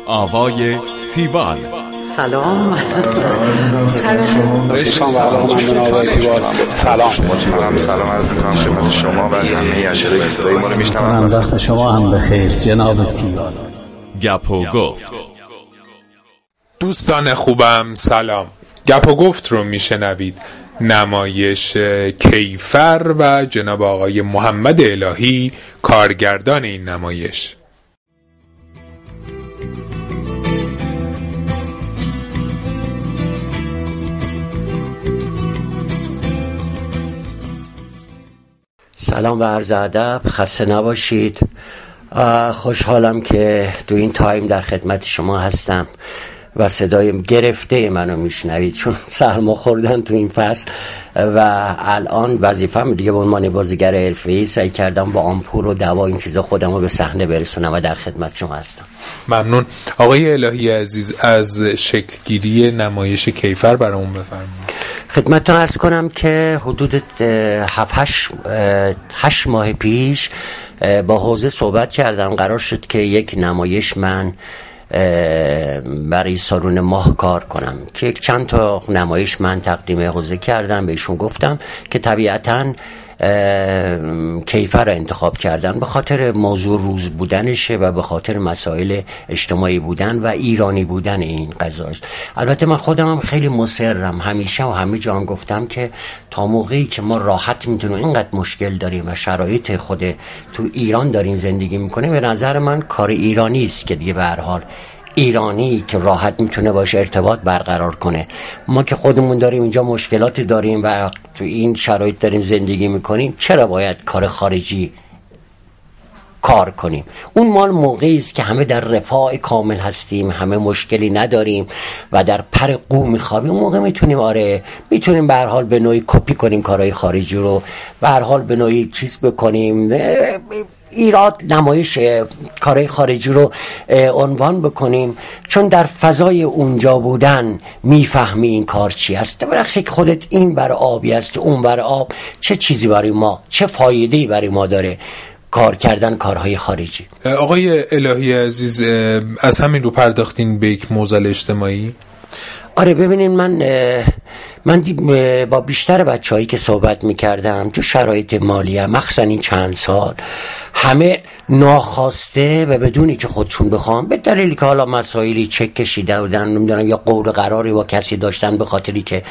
آوای تیوال. سلام. سلام عرض می‌کنم خدمت شما و همه اجرای صدای ما رو میشنوم. وقت شما هم بخیر جناب تیوال. گپ و گفت. دوستان خوبم سلام. گپ و گفت رو میشنوید. نمایش کیفر و جناب آقای محمد الهی کارگردان این نمایش. سلام و عرض ادب، خسته نباشید. خوشحالم که تو این تایم در خدمت شما هستم و صدای گرفته منو میشنوید، چون سرما خوردن تو این فصل و الان وظیفه‌م دیگه به عنوان بازیگر حرفه‌ای سعی کردم با آمپول و دوا این چیزا خودم رو به صحنه برسونم و در خدمت شما هستم. ممنون. آقای الهی عزیز، از شکلگیری نمایش کیفر برامون بفرمایید. خدمتتون عرض کنم که حدود 7-8 ماه پیش با حوزه صحبت کردم. قرار شد که یک نمایش من برای سالن ماه کار کنم که چند تا نمایش من تقدیم حوزه کردم. بهشون گفتم که طبیعتاً کیفر رو انتخاب کردن به خاطر موضوع روز بودنشه و به خاطر مسائل اجتماعی بودن و ایرانی بودن این قضاش. البته من خودم هم خیلی مصرم، همیشه و همه جا هم گفتم که تا موقعی که ما راحت میتونیم، اینقدر مشکل داریم و شرایط خود تو ایران داریم زندگی میکنیم، به نظر من کار ایرانی است که دیگه به هر حال ایرانی که راحت میتونه باشه ارتباط برقرار کنه. ما که خودمون داریم اینجا مشکلاتی داریم و تو این شرایط داریم زندگی میکنیم، چرا باید کار خارجی کار کنیم؟ اون مال موقعی است که همه در رفاه کامل هستیم، همه مشکلی نداریم و در پر قو میخوابیم. اون موقع میتونیم به هر حال به نوعی کپی کنیم کارهای خارجی رو، به هر حال به نوعی چیز بکنیم، ایراد نمایش کارهای خارجی رو عنوان بکنیم، چون در فضای اونجا بودن میفهمی این کار چی است. وقتی که خودت این بر آبی است اون بر آب، چه چیزی برای ما، چه فایده‌ای برای ما داره کار کردن کارهای خارجی؟ آقای الهی عزیز، از همین رو پرداختین به یک معضل اجتماعی؟ آره، ببینین من با بیشتر بچه‌هایی که صحبت می‌کردم تو شرایط مالی مخصوصا این چند سال، همه ناخواسته و بدونی که خودشون بخوام، به دلیلی که حالا مسائلی چک کشیده بودن، نمیدونم یا قول قراری با کسی داشتن، به خاطری که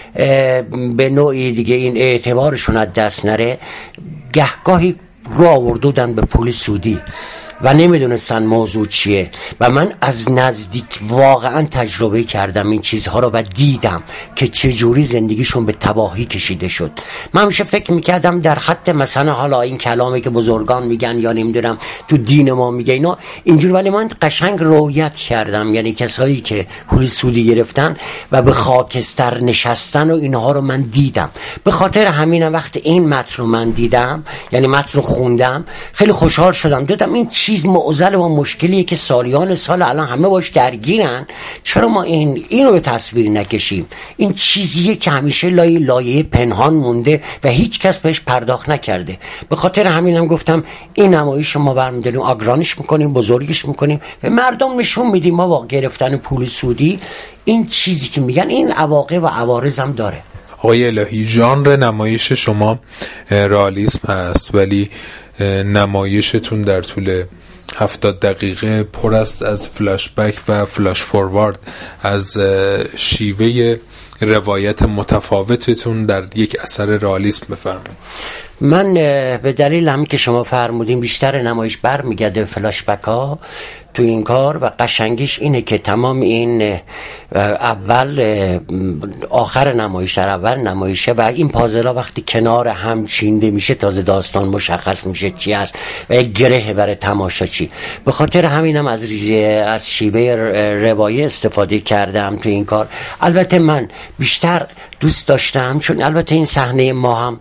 به نوعی دیگه این اعتبارشون از دست نره، گهگاهی رو آوردودن به پول سودی و نمیدونستن موضوع چیه. و من از نزدیک واقعا تجربه کردم این چیزها رو و دیدم که چجوری زندگیشون به تباهی کشیده شد. من همیشه فکر میکردم در حد مثلا حالا این کلامی که بزرگان میگن یا نمیدونم تو دین ما میگه اینا اینجوری، ولی من قشنگ رویت کردم، یعنی کسایی که پول سودی گرفتن و به خاکستر نشستن و اینها رو من دیدم. به خاطر همینم وقتی این متن رو من دیدم، یعنی متن رو خوندم، خیلی خوشحال شدم. دیدم این چیز معضل و مشکلیه که سالیان سال الان همه باش درگیرن، چرا ما اینو به تصویر نکشیم؟ این چیزیه که همیشه لایه پنهان مونده و هیچ کس بهش پرداخت نکرده. به خاطر همینم گفتم این نمایش ما برمی‌داریم، آگرانش میکنیم، بزرگش میکنیم و مردم نشون میدیم ما با گرفتن پول سودی این چیزی که میگن این عواقب و عوارض هم داره. آقای الهی، ژانر نمایش شما رئالیسم هست، ولی نمایشتون در طول 70 دقیقه پر است از فلاش بک و فلاش فوروارد، از شیوه روایت متفاوتتون در یک اثر رئالیسم. بفرمایید. من به دلیل هم که شما فرمودین بیشتر نمایش برمیگرده فلاش بک ها تو این کار و قشنگیش اینه که تمام این اول آخر نمایش، در اول نمایشه و این پازلا وقتی کنار هم چینده میشه تازه داستان مشخص میشه چی است و یک گره برای تماشاچی. به خاطر همینم از شیوه روایه استفاده کردم تو این کار. البته من بیشتر دوست داشتم، چون البته این صحنه ما هم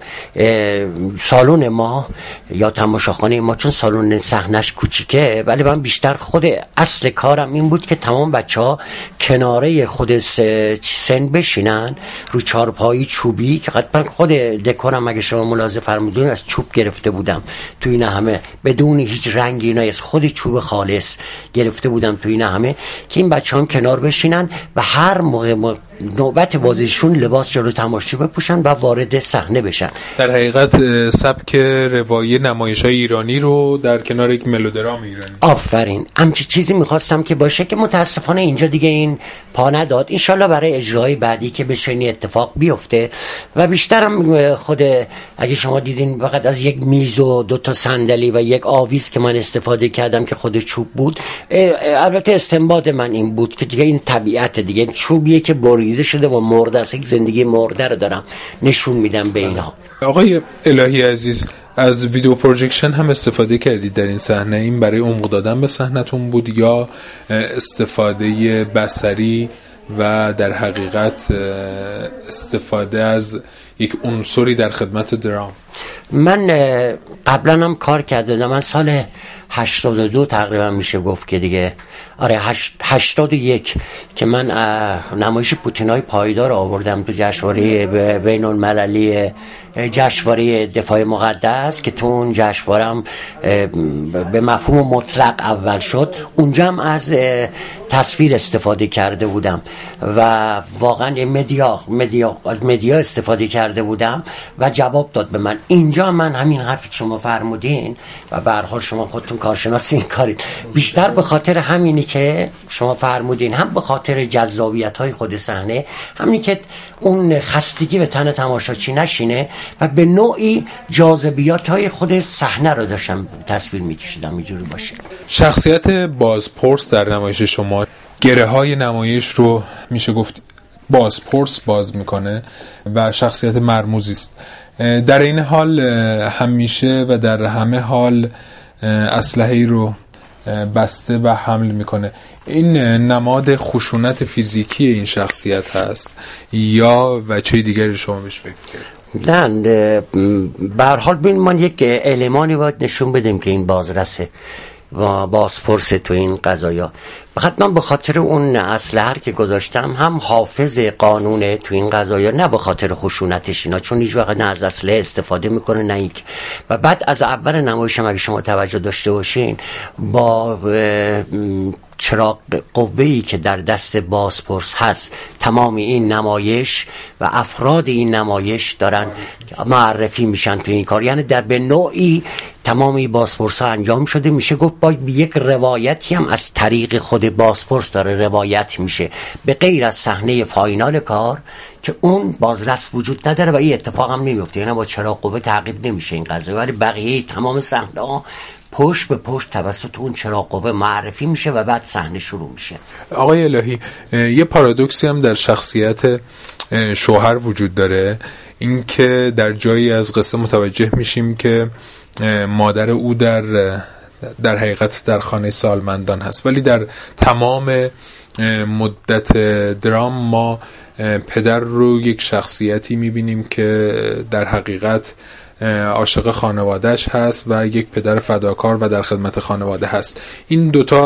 سالن ما یا تماشاخانه ما، چون سالن صحنش کوچیکه، ولی من بیشتر خود خود اصل کارم این بود که تمام بچه‌ها کناره خود سن بشینن رو چارپایی چوبی که قطعا خود دکورم اگه شما ملاحظه فرمودین از چوب گرفته بودم تو این همه بدون هیچ رنگی، اینا از خود چوب خالص گرفته بودم تو این همه که این بچه‌ها هم کنار بشینن و هر موقع نوبت بازیشون لباس جلو تماشاچی بپوشن و وارد صحنه بشن. در حقیقت سبک روایی نمایش‌های ایرانی رو در کنار یک ملودرام ایرانی. آفرین، همچین چیزی میخواستم که باشه که متاسفانه اینجا دیگه این پا نداد. انشالله برای اجرای بعدی که بشه این اتفاق بیفته و بیشترم خود اگه شما دیدین فقط از یک میز و 2 صندلی و یک آویز که من استفاده کردم که خود چوب بود. البته استنباط من این بود که دیگه این طبیعت دیگه چوبیه که بریده شده و مرده است، یک زندگی مرده رو دارم نشون میدم به اینها. آقای الهی عزیز، از ویدیو پروژکشن هم استفاده کردید در این صحنه؟ این برای عمق دادن به صحنتون بود یا استفاده بصری و در حقیقت استفاده از یک عنصری در خدمت درام؟ من قبلا هم کار کرده، من سال 82 تقریبا میشه گفت که دیگه 81 که من نمایش پوتینای پایدار آوردم تو جشنواره بین المللی جشنواره دفاع مقدس که تو اون جشنوارم به مفهوم مطلق اول شد. اونجا هم از تصویر استفاده کرده بودم و واقعا مدیا استفاده کرده بودم و جواب داد به من. اینجا من همین حرفی که شما فرمودین و به هر حال شما خودتون کارشناس این کارید، بیشتر به خاطر همینی که شما فرمودین، هم به خاطر جذابیت‌های خود صحنه، همینی که اون خستگی به تن تماشاچی نشینه و به نوعی جاذبیات‌های خود صحنه رو داشتم تصویر می‌کشیدم اینجوری باشه. شخصیت بازپرس در نمایش شما گره‌های نمایش رو میشه گفت بازپرس باز میکنه و شخصیت مرموزی است. در این حال همیشه و در همه حال اسلحه‌ای رو بسته و حمل میکنه. این نماد خشونت فیزیکی این شخصیت هست یا وجه دیگری شما بهش فکر کنید؟ نه، به هر حال ببین من یک المانی باید نشون بدیم که این بازرسه و بازپرس تو این قضایا. فقط من به خاطر اون اسلحه که گذاشتم هم حافظ قانونه تو این قضایا، نه به خاطر خشونتش اینا، چون هیچ وقت نه از اسلحه استفاده میکنه نه یک. و بعد از اول نمایشم اگه شما توجه داشته باشین با چراغ قوه‌ای که در دست بازپرس هست تمام این نمایش و افراد این نمایش دارن معرفی میشن تو این کار، یعنی در به نوعی تمامی بازپرس ها انجام شده. میشه گفت با یک روایتی هم از طریق خود بازپرس داره روایت میشه، به غیر از صحنه فاینال کار که اون بازرس وجود نداره و این اتفاق هم نمیفته، یعنی با چراغ قوه تعقیب نمیشه این قضیه، ولی بقیه تمام صحنه ها پشت به پشت توسط اون چراغ قوه معرفی میشه و بعد صحنه شروع میشه. آقای الهی، یه پارادوکسی هم در شخصیت شوهر وجود داره، این که در جایی از قصه متوجه میشیم که مادر او در حقیقت در خانه سالمندان هست، ولی در تمام مدت درام ما پدر رو یک شخصیتی میبینیم که در حقیقت عاشق خانوادهش هست و یک پدر فداکار و در خدمت خانواده هست. این دوتا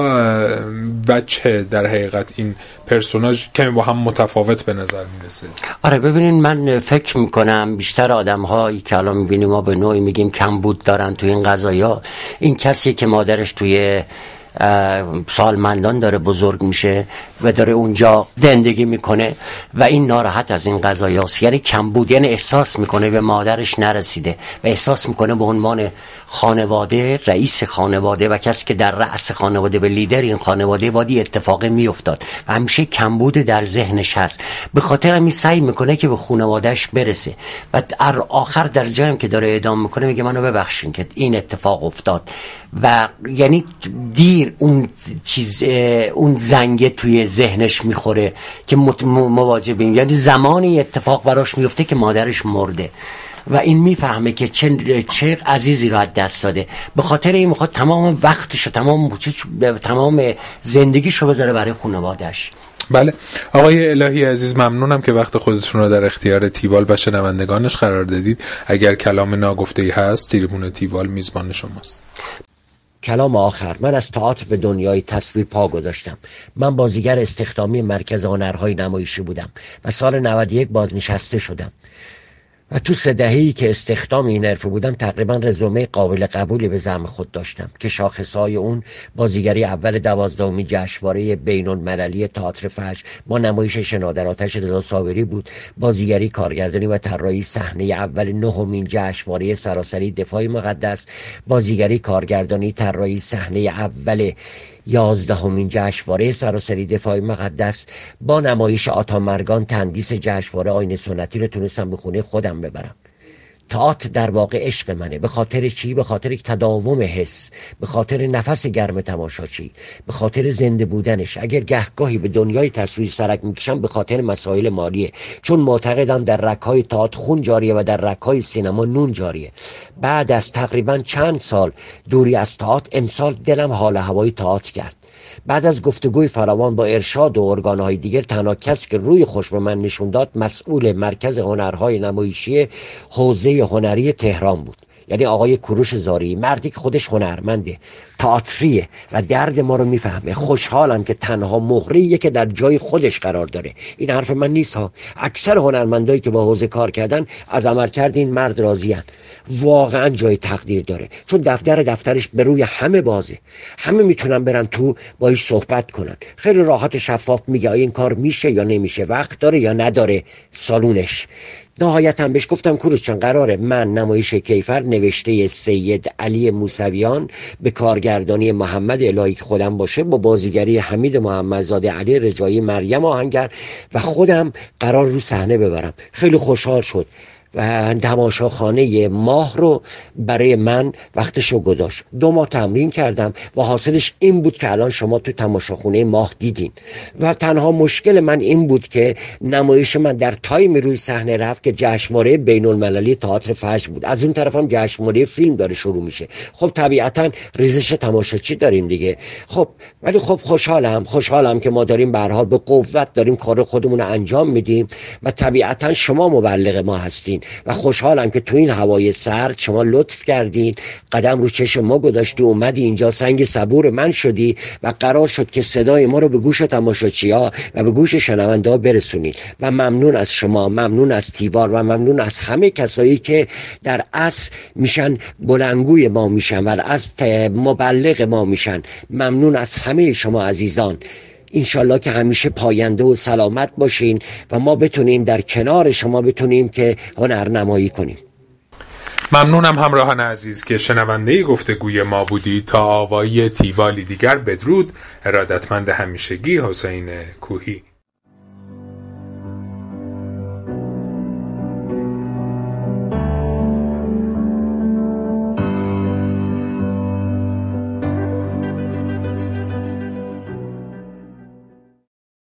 وجه در حقیقت این پرسوناژ کمی با هم متفاوت به نظر میرسه. آره ببینین، من فکر میکنم بیشتر آدم هایی که الان میبینیم ما به نوعی میگیم کمبود دارن تو این قضایا، این کسی که مادرش توی سالمندان داره بزرگ میشه و داره اونجا زندگی میکنه و این ناراحت از این قضایاست، یعنی کمبود، یعنی احساس میکنه به مادرش نرسیده و احساس میکنه به عنوان خانواده، رئیس خانواده و کسی که در رأس خانواده و لیدر این خانواده وادی اتفاقی میافتاد و همیشه کمبود در ذهنش هست. به خاطر همین سعی میکنه که به خانوادهش برسه و در آخر در جایی که داره اعدام میکنه میگه منو ببخشین که این اتفاق افتاد و یعنی دیر اون زنگ توی ذهنش میخوره که مواجه بیم، یعنی زمانی اتفاق براش میفته که مادرش مرده و این میفهمه که چه عزیزی رو از دست داده. به خاطر این میخواد تمام وقتش و تمام زندگیش رو بذاره برای خانواده‌اش. بله آقای الهی عزیز، ممنونم که وقت خودتون رو در اختیار تیوال و شنوندگانش قرار دادید. اگر کلام ناگفته‌ای هست، تریبون تیوال میزبان شماست. کلام آخر، من از تئاتر به دنیای تصویر پا گذاشتم. من بازیگر استخدامی مرکز هنرهای نمایشی بودم و سال 91 بازنشسته شدم و تو 3 دهه‌ای که استخدام این حرفه بودم تقریبا رزومه قابل قبولی به زعم خود داشتم که شاخصهای اون بازیگری اول 12مین جشنواره بین‌المللی تئاتر فجر با نمایش شنا در آتش رضا صابری بود، بازیگری، کارگردانی و طراحی صحنه اول 9مین جشنواره سراسری دفاع مقدس، بازیگری، کارگردانی، طراحی صحنه اول 11مین جشنواره سراسری دفاع مقدس با نمایش آتامرگان تندیس جشنواره آیین سنتی رو تونستم به خونه خودم ببرم. تئاتر در واقع عشق منه. به خاطر چی؟ به خاطر تداوم حس، به خاطر نفس گرم تماشاچی، به خاطر زنده بودنش. اگر گهگاهی به دنیای تصویر سرک میکشم به خاطر مسائل مالیه، چون معتقدم در رگ‌های تئاتر خون جاریه و در رگ‌های سینما نون جاریه. بعد از تقریبا چند سال دوری از تئاتر امسال دلم حال هوای تئاتر کرد. بعد از گفتگوی فراوان با ارشاد و ارگان‌های دیگر، تنها کسی که روی خوش به من نشون داد مسئول مرکز هنرهای نمایشی حوزه هنری تهران بود، یعنی آقای کوروش زاری، مردی که خودش هنرمنده، تئاتریه و درد ما رو میفهمه. خوشحالم که تنها مهریه که در جای خودش قرار داره. این حرف من نیست ها. اکثر هنرمندایی که با حوزه کار کردن از عملکرد این مرد راضی‌اند. واقعا جای تقدیر داره، چون دفترش به روی همه بازه، همه میتونن برن تو باهاش صحبت کنن، خیلی راحت و شفاف میگه این کار میشه یا نمیشه، وقت داره یا نداره سالونش. نهایتا بهش گفتم کوروش جان قراره من نمایش کیفر نوشته سید علی موسویان به کارگردانی محمد الهی که خودم باشه با بازیگری حمید محمدزاده، علی رجایی، مریم آهنگر و خودم قرار رو صحنه ببرم. خیلی خوشحال شد و تماشاخانه ماه رو برای من وقتشو گذاشت. 2 ماه تمرین کردم و حاصلش این بود که الان شما تو تماشاخانه ماه دیدین. و تنها مشکل من این بود که نمایش من در تایمی روی صحنه رفت که جشنواره بین‌المللی تئاتر فجر بود، از اون طرفم جشنواره فیلم داره شروع میشه. خب طبیعتا ریزش تماشاچی داریم دیگه. خب ولی خب خوشحالم که ما داریم به هر حال به قوت داریم کار خودمون رو انجام میدیم و طبیعتا شما مبلغ ما هستین و خوشحالم که تو این هوای سرد شما لطف کردین، قدم رو چشم ما گذاشتی، اومدی اینجا، سنگ صبور من شدی و قرار شد که صدای ما رو به گوش تماشاچی‌ها و به گوش شنونده‌ها برسونید. و ممنون از شما، ممنون از تیوار و ممنون از همه کسایی که در اصل میشن بلندگوی ما میشن و از مبلغ ما میشن. ممنون از همه شما عزیزان. انشالله که همیشه پاینده و سلامت باشین و ما بتونیم در کنار شما بتونیم که هنرنمایی کنیم. ممنونم همراهان عزیز که شنونده گفتگوی ما بودی. تا آوایی تیوالی دیگر بدرود. ارادتمند همیشگی حسین کوهی.